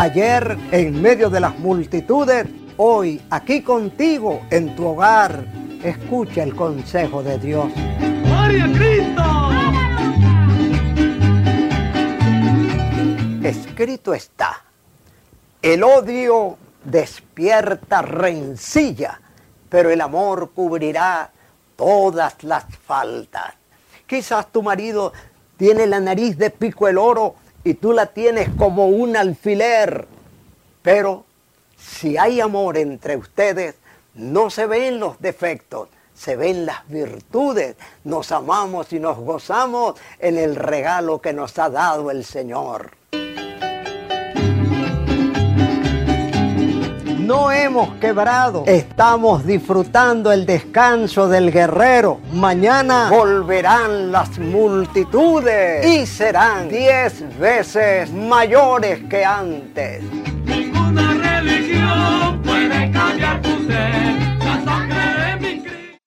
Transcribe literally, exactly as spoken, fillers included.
ayer en medio de las multitudes, hoy aquí contigo en tu hogar. Escucha el consejo de Dios. ¡Gloria a Cristo! Escrito está, el odio despierta rencilla, pero el amor cubrirá todas las faltas. Quizás tu marido tiene la nariz de pico el oro y tú la tienes como un alfiler, pero si hay amor entre ustedes, no se ven los defectos, se ven las virtudes. Nos amamos y nos gozamos en el regalo que nos ha dado el Señor. No hemos quebrado, estamos disfrutando el descanso del guerrero. Mañana volverán las multitudes y serán diez veces mayores que antes. Ninguna religión